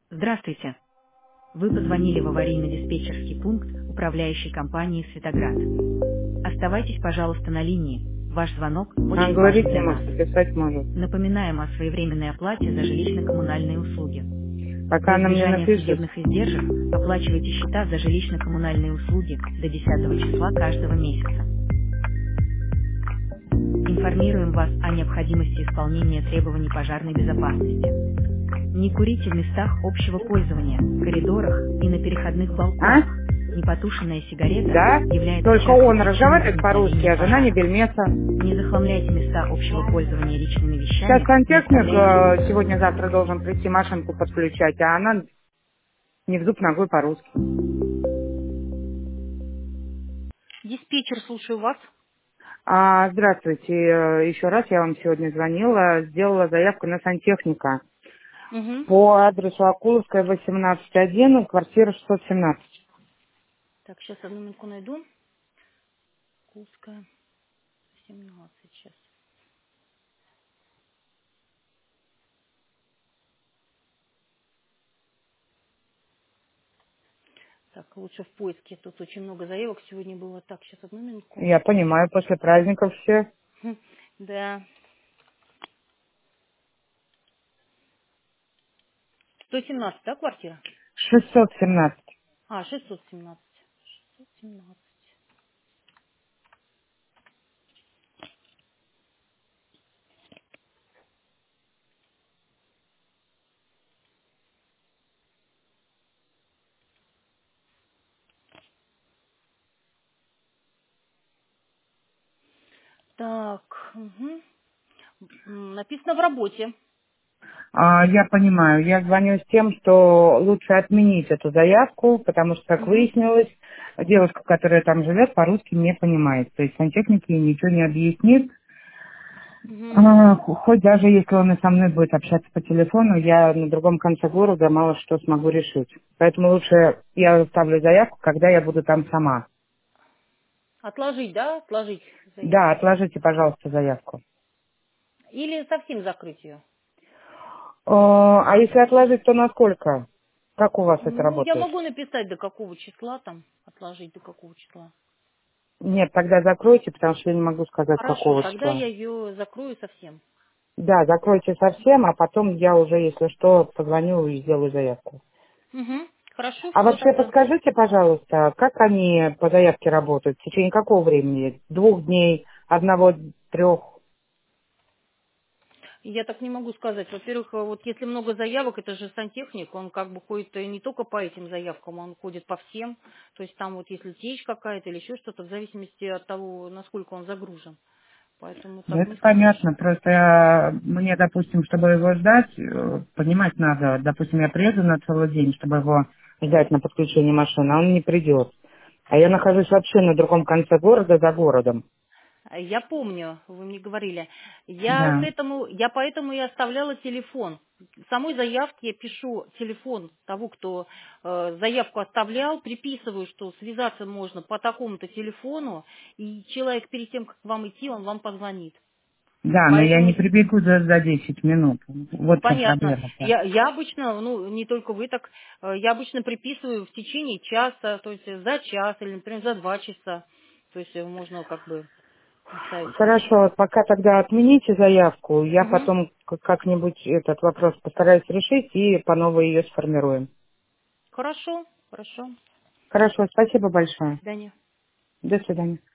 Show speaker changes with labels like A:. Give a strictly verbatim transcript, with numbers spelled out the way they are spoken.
A: Здравствуйте. Вы позвонили в аварийно-диспетчерский пункт управляющей компании «Светоград». Оставайтесь, пожалуйста, на линии. Ваш звонок
B: А
A: очень важен
B: говорить
A: для
B: не
A: нас.
B: может, писать может.
A: Напоминаем о своевременной оплате за жилищно-коммунальные услуги.
B: Пока
A: Во
B: она мне
A: избежание
B: напишет.
A: судебных издержек оплачивайте счета за жилищно-коммунальные услуги до десятого числа каждого месяца. Информируем вас о необходимости исполнения требований пожарной безопасности. Не курите в местах общего пользования, коридорах и на переходных
B: А?
A: балконах. Непотушенная сигарета
B: Да?
A: является
B: Только
A: частой
B: он
A: причиной
B: разговаривает по-русски,
A: возникновения
B: а жена не
A: пожара.
B: бельмеса.
A: Не захламляйте места общего пользования личными
B: Сейчас
A: вещами, не
B: сантехник
A: оставляйте
B: э,
A: мусор.
B: сегодня-завтра должен прийти машинку подключать, а она не в зуб ногой по-русски.
A: Диспетчер, слушаю вас.
B: А, здравствуйте, э, еще раз я вам сегодня звонила, сделала заявку на сантехника
A: Угу.
B: по адресу Акуловская, восемнадцать один, квартира шестьсот семнадцать.
A: Так, сейчас одну минутку найду. Курская, семнадцать сейчас. Так, лучше в поиске. Тут очень много заявок сегодня было. Так, сейчас одну минутку.
B: Я понимаю, после праздников все.
A: Хм, Да. сто семнадцать, да, квартира?
B: шестьсот семнадцать.
A: А, шестьсот семнадцать. шестьсот семнадцать. Так, угу. Написано в работе.
B: А, я понимаю. Я звоню с тем, что лучше отменить эту заявку, потому что, как
A: Угу.
B: выяснилось, девушка, которая там живет, по-русски не понимает. То есть сантехник ей ничего не объяснит.
A: Угу.
B: А, хоть даже если он и со мной будет общаться по телефону, я на другом конце города мало что смогу решить. Поэтому лучше я оставлю заявку, когда я буду там сама.
A: Отложить, да? Отложить
B: Да,
A: заявку.
B: отложите, пожалуйста, заявку.
A: Или совсем закрыть ее?
B: А а если отложить, то насколько? Как у вас это
A: Ну, я
B: работает?
A: могу написать, до какого числа там, отложить до какого числа.
B: Нет, тогда закройте, потому что я не могу сказать,
A: Хорошо,
B: какого
A: тогда
B: числа.
A: я ее закрою совсем.
B: Да, закройте совсем, а потом я уже, если что, позвоню и сделаю заявку.
A: Угу. Хорошо,
B: А
A: все
B: вообще
A: тогда.
B: подскажите, пожалуйста, как они по заявке работают? В течение какого времени? Двух дней, одного, трех?
A: Я так не могу сказать. Во-первых, э, вот если много заявок, это же сантехник, он как бы ходит э, не только по этим заявкам, он ходит по всем. То есть там вот если течь какая-то или еще что-то, в зависимости от того, насколько он загружен. Поэтому
B: Ну,
A: так
B: это
A: не скажешь.
B: понятно, просто э, мне, допустим, чтобы его ждать, э, понимать надо, допустим, я приеду на целый день, чтобы его ждать на подключение машины, а он не придет. А я нахожусь вообще на другом конце города, за городом.
A: Я помню, вы мне говорили. Я к
B: Да.
A: этому, я поэтому и оставляла телефон. В самой заявке я пишу телефон того, кто э, заявку оставлял, приписываю, что связаться можно по такому-то телефону, и человек перед тем, как к вам идти, он вам позвонит.
B: Да, но я
A: Поэтому
B: не прибегу за, за десять минут. Вот в чем
A: понятно.
B: проблема-то.
A: Я, я обычно, ну, не только вы так, э, я обычно приписываю в течение часа, то есть за час или, например, за два часа. То есть э, можно как бы оставить.
B: Хорошо, пока тогда отмените заявку, я
A: Мгм.
B: потом к- как-нибудь этот вопрос постараюсь решить и по новой ее сформируем.
A: Хорошо, хорошо.
B: Хорошо, спасибо
A: До
B: большое.
A: свидания.
B: До свидания.